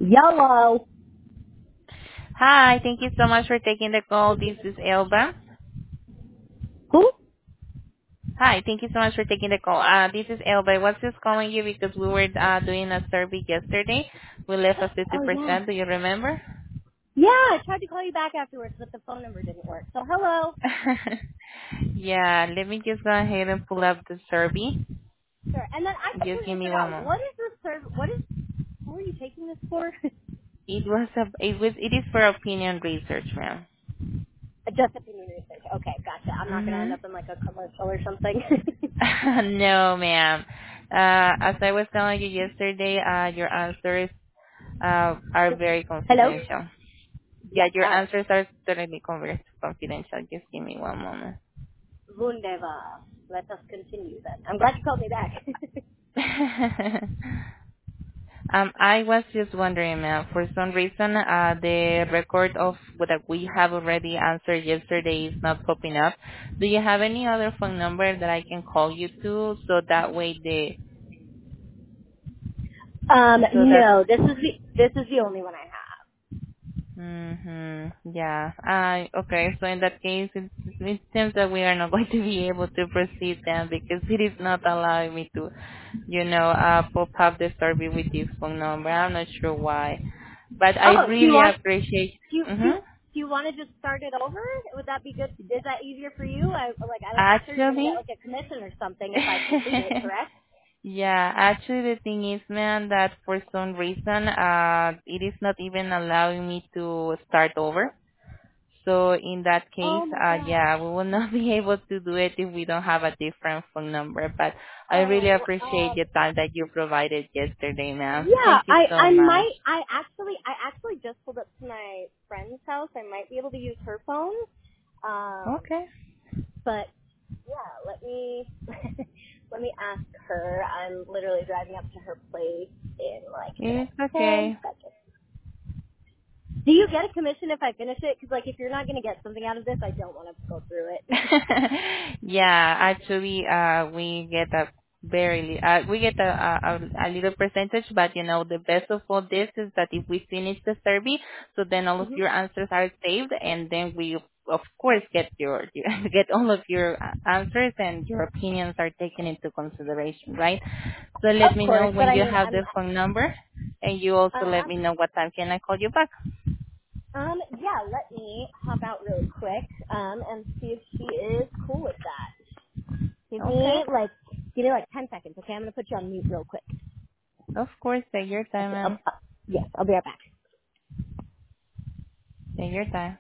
Yellow. Hi, thank you so much for taking the call. This is Elba. Who? Hi, thank you so much for taking the call. This is Elba. I was just calling you because we were doing a survey yesterday. We left a Oh yeah. 50%. Do you remember? Yeah, I tried to call you back afterwards, but the phone number didn't work. So hello. Yeah, let me just go ahead and pull up the survey. Sure. And then I Just give completely me one forgot. moment. What is this service? Who are you taking this for? It is for opinion research, ma'am. Just opinion research. Okay, gotcha. I'm not gonna end Mhm. up in like a commercial or something. No, ma'am. As I was telling you yesterday, your answers are very Hello? confidential. Yeah, Yes. your All right. answers are totally confidential. Just give me one moment. Wunderbar. Let us continue then. I'm glad you called me back. I was just wondering, ma'am, for some reason, the record of what we have already answered yesterday is not popping up. Do you have any other phone number that I can call you to so that way so that no. This is the only one I have. Yeah. Okay. So in that case, it seems that we are not going to be able to proceed then because it is not allowing me to, pop up the survey with this phone number. I'm not sure why, but I Oh, do you really want appreciate. do you do, Mm-hmm. do you want to just start it over? Would that be good? Is that easier for you? I'm sure you're gonna get Actually, like a commission or something if I complete it, correct? yeah. Actually, the thing is, man, that for some reason, it is not even allowing me to start over. So in that case, Oh my gosh. yeah, we will not be able to do it if we don't have a different phone number. But I really Oh, appreciate the time that you provided yesterday, ma'am. yeah. Thank you so I much. might. I actually just pulled up to my friend's house. I might be able to use her phone. Um, Okay. but yeah, let me let me ask her. I'm literally driving up to her place in like the It's next 10 okay. seconds. Do you get a commission if I finish it? Because like if you're not going to get something out of this, I don't want to go through it. Yeah, actually, we get a we get a little percentage, but the best of all this is that if we finish the survey, so then all of hmm your answers are saved, and then we of course get get all of your answers and your opinions are taken into consideration, right? So let Of me course, know but when I you mean, have the phone number, and you also let me know what time can I call you back. yeah. Let me hop out really quick, and see if she is cool with that. Okay. Give me like 10 seconds, okay? I'm gonna put you on mute real quick. Of course, take your time, Okay. ma'am. Yes, I'll be right back. Take your time.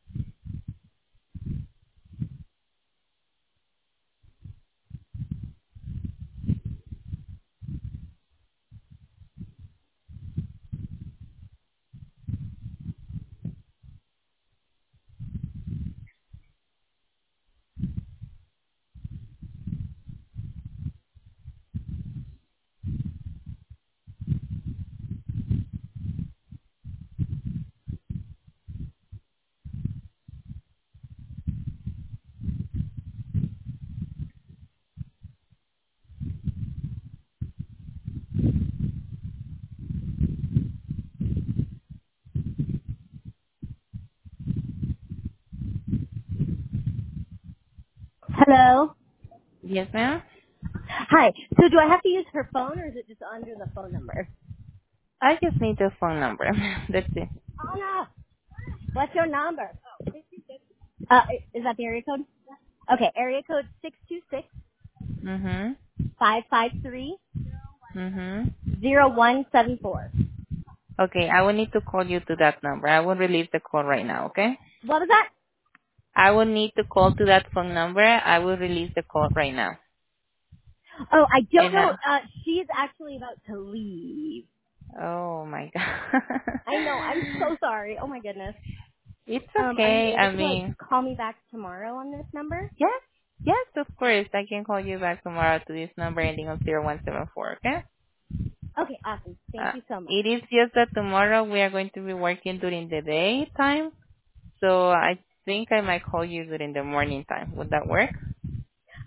Hello. Yes, ma'am. Hi. So do I have to use her phone, or is it just under the phone number? I just need the phone number. That's it. Anna, what's your number? Is that the area code? Okay, area code 626 Mhm. 553 Mhm. 0174. Okay, I will need to call you to that number. I will release the call right now. Okay. What was that? I will need to call to that phone number. I will release the call right now. Oh, I don't And know. She's actually about to leave. oh my god. I know. I'm so sorry. Oh my goodness. It's Are you okay. able I to like mean, call me back tomorrow on this number? yes, yes, of course. I can call you back tomorrow to this number ending on 0174. Okay. Okay, awesome. Thank you so much. It is just that tomorrow we are going to be working during the daytime. So I think I might call you during the morning time. Would that work?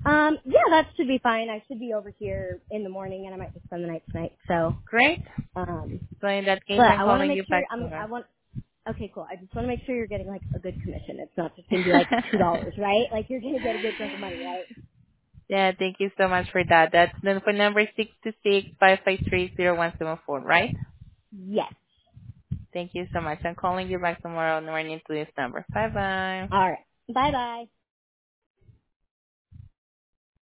Yeah, that should be fine. I should be over here in the morning, and I might just spend the night tonight. So, Great. um, So in that case, but I'm I want to calling make you sure back I tomorrow. want. Okay, cool. I just want to make sure you're getting like a good commission. It's not just gonna be like $2, right? Like you're gonna get a good chunk of money, right? Yeah, thank you so much for that. That's the phone number 626-553-0174, right? Yes. Thank you so much. I'm calling you back tomorrow morning to this number. Bye bye. All right. Bye bye.